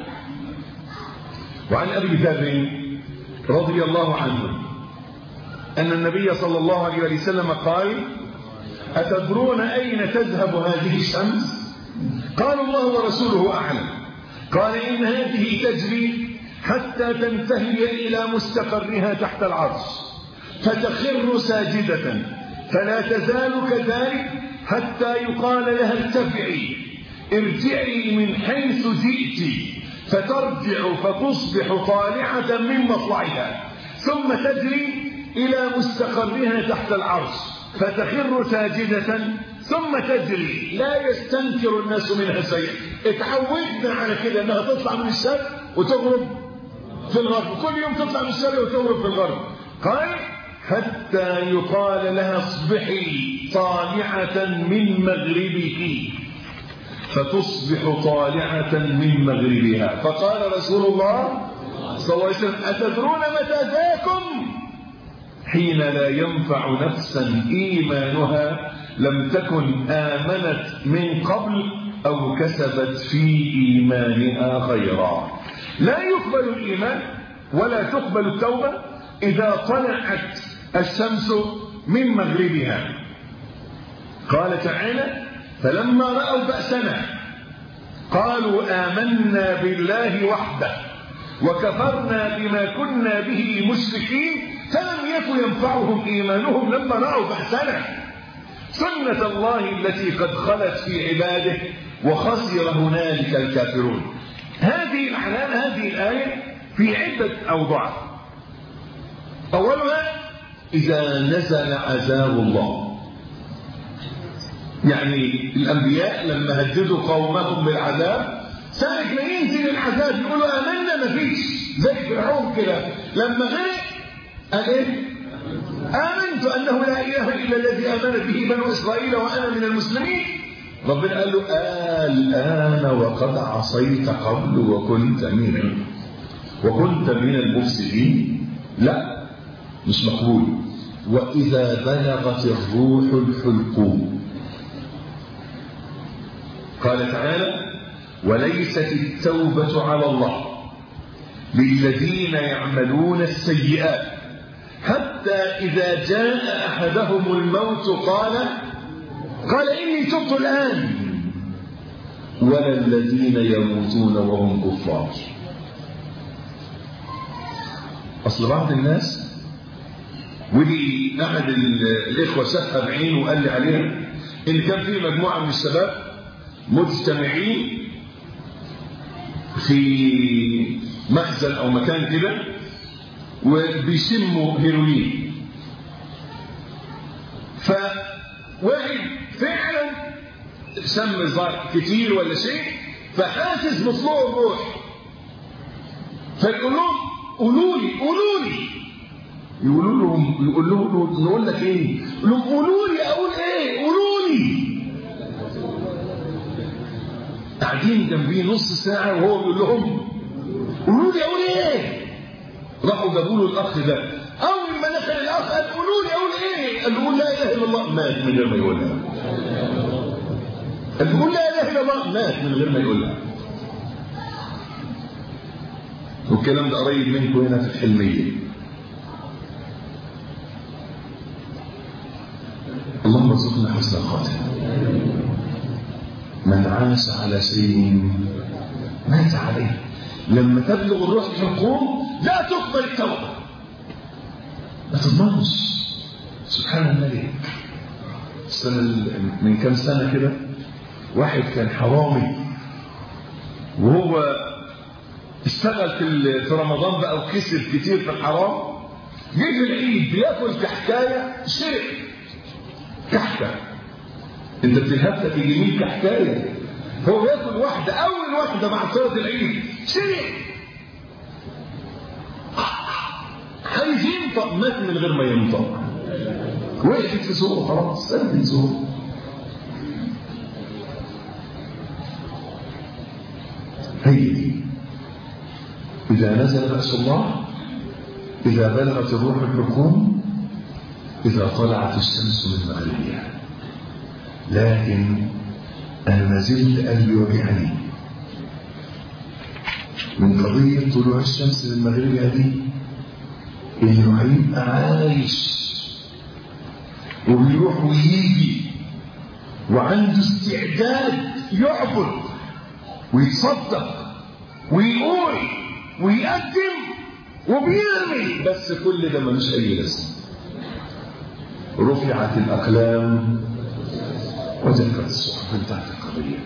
وعن أبي ذر رضي الله عنه أن النبي صلى الله عليه وسلم قال: أتدرون أين تذهب هذه الشمس؟ قالوا: الله ورسوله أعلم. قال: إن هذه تجري حتى تنتهي إلى مستقرها تحت العرش، فتخر ساجدة، فلا تزال كذلك حتى يقال لها: ارتفعي، ارجعي من حيث جئت، فترجع فتصبح طالعة من مطلعها، ثم تجري إلى مستقرها تحت العرش، فتخر ساجدة، ثم تجري. لا يستنكر الناس منها شيء، اتعودنا على كده انها تطلع من الشرق وتغرب في الغرب، كل يوم تطلع من الشرق وتغرب في الغرب. قال: حتى يقال لها: اصبحي طالعة من مغربك، فتصبح طالعة من مغربها. فقال رسول الله صلى الله عليه وسلم: أتدرون متى ذاكم؟ حين لا ينفع نفسا إيمانها لم تكن آمنت من قبل أو كسبت في إيمانها خيرا. لا يقبل الإيمان ولا تقبل التوبة إذا طلعت الشمس من مغربها. قال تعالى: فلما رأوا بأسنا قالوا آمنا بالله وحده وكفرنا بما كنا به مشركين، فلم يكن ينفعهم إيمانهم لما رأوا بأسنا، سنة الله التي قد خلت في عباده وخسر هنالك الكافرون. هذه العلامة، هذه الآية في عدة أوضاع. أولها: إذا نزل عذاب الله، يعني الأنبياء لما هددوا قومهم بالعذاب، ساعة ما ينزل العذاب يقولوا آمنا، مفيش، زي فرعون كده لما غرق قال إيه؟ آمنت أنه لا إله إلا الذي آمنت به بنو إسرائيل وأنا من المسلمين. ربنا قال له: الآن وقد عصيت قبل وكنت من وكنت من المفسدين. لا، مش مقبول. وإذا بلغت الروح الحلقوم، قال تعالى: وليست التوبة على الله للذين يعملون السيئات حتى إذا جاء أحدهم الموت قال قال إني تبت الآن، ولا الذين يموتون وهم كفار. أصل بعض الناس، ودي أحد الإخوة شافها بعينه وقال لي عليها، إن كان في مجموعة من الشباب مجتمعين في مخزن أو مكان كده وبيشموا هيروين، فواحد فعلا شم كتير ولا شيء فحاسس بطلوع الروح، فيقول لهم قولوا لي قولوا لي، يقولوا لهم يقول لهم نقول لك ايه؟ يقول لهم قولوا لي اقول ايه؟ قولوا لي. قاعدين جنبيه نص ساعه وهو بيقول لهم قولوا لي اقول ايه؟ راحوا جابوا له الاخ ده، اول ما دخل الاخ قال قولوا لي اقول ايه؟ قال له لا اله الا الله، مات من غير ما يقولها. قال له لا اله الا الله، مات من غير ما يقولها. والكلام ده قريب منكم هنا في الحلميه. اللهم ارزقنا حسن الخاتمه. من عاش على شيء مات عليه. لما تبلغ الروح الحلقوم لا تقبل التوبه، ما تضمنش. سبحان الملك. السنه من كم سنه كده واحد كان حرامي وهو اشتغل في في رمضان بقى وكسب كتير في الحرام، جه في العيد بياكل كحكايه شرب كحكه. انت بتلهفك اليمين كحكايه، هو بياكل واحده اول واحده مع صلاه العيد شرب، عايز ينطق مات من غير ما ينطق، وقفت في سوره خلاص سدت سوره. هي دي إذا نزل بأس الله، إذا بلغت الروح الحلقوم، إذا طلعت الشمس من مغربها. لكن أنا ما زلت قلبي يوجعني من قضية طلوع الشمس من مغربها دي، إنه هيبقى عايش وبيروح ويجي وعنده استعداد يعبد ويتصدق ويقول ويقدم وبيرمي، بس كل ده ملوش اي لازمه. رفعت الاقلام وجفت الصحف. انتهت القضيه.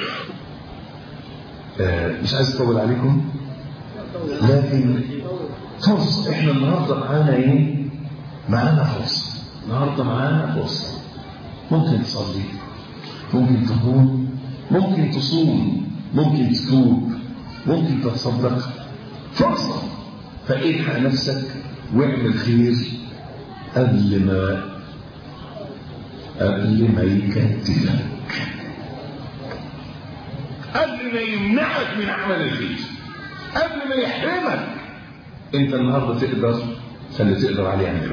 آه مش عايز اطول عليكم، لكن فرصه. احنا النهارده معانا ايه؟ معانا فرصه. النهارده معانا فرصه. ممكن تصلي، ممكن تقوم، ممكن تصوم، ممكن تتوب، ممكن تتصدق. فرصة. فالحق نفسك واعمل خير قبل ما قبل ما يكتفك، قبل ما يمنعك من عمل الخير، قبل ما يحرمك. انت النهارده تقدر، فاللي تقدر عليه اعمله.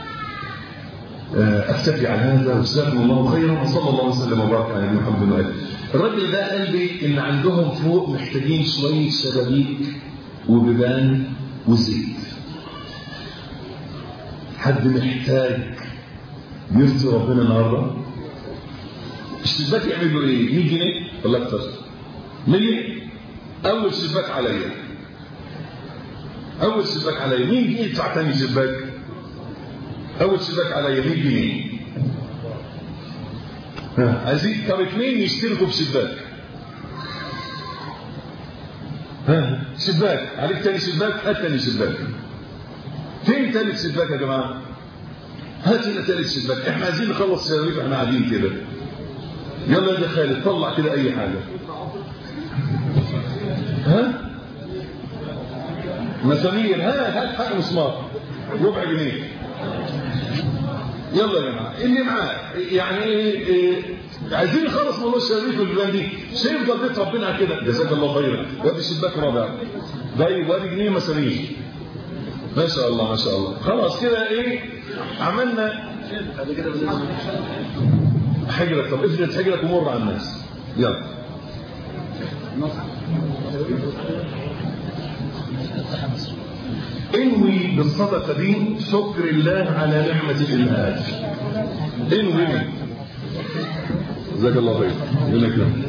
اكتفي على هذا وجزاكم الله خيرا، وصلى الله وسلم وبارك على نبينا محمد وآله. الراجل ده قال لي ان عندهم فوق محتاجين شويه شبابيك وبيبان وزيت. حد محتاج يرضي ربنا النهارده؟ الشباك يعمل له ايه؟ مية جنيه ولا اكتر؟ مية. اول شباك عليا، اول شباك عليا. مين جنيه يدفع تاني شباك؟ اول شباك عليا مية جنيه. ها عايزين طب اثنين يشتركوا بشباك. ها شباك عليك تاني شباك، هات تاني شباك. فين تالت شباك يا جماعه؟ هات لنا تالت شباك. احنا عايزين نخلص شبابيك احنا قاعدين كده. يلا يا خالد طلع كده اي حاجه. ها مسامير. ها هات حق مسمار ربع جنيه. يلا يا جماعه اللي معاه يعني إيه إيه عايزين نخلص موضوع الشبابيك والبلان دي. مش هيفضل بيت ربنا كده. جزاك الله خيرا. وادي شباك رابع ده وادي جنيه مسامير. ما شاء الله ما شاء الله. خلاص كده ايه عملنا حجرك. طب افرد حجرك ومر على الناس. يلا انوي بالصدقه دي شكر الله على نعمه الالهام. انوي. جزاك الله خير. ربنا يكرمك.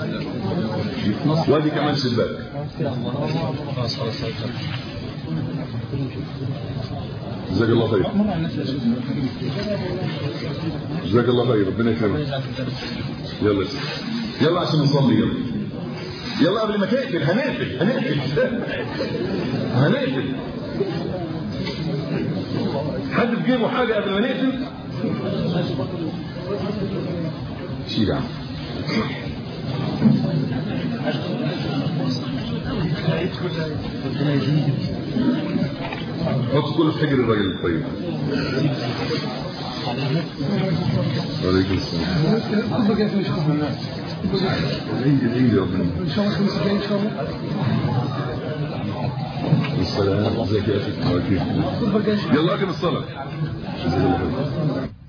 وادي كمان شباك. جزاك الله خير. جزاك الله خير. ربنا يكرمك. يلا يلا عشان نصلي. يلا يلا قبل ما تقفل. هنقفل هنقفل هنقفل. حد بجيبه حاجه قبل ما نقفل؟ شيل يا عم. حط كله في حجر الراجل الطيب. وعليكم السلام. كل بقى ان شاء الله. العيد العيد يا ابني. ان شاء الله خميس الجاي ان شاء الله. السلام ازيك يا اخي؟ يلا اقم الصلاه.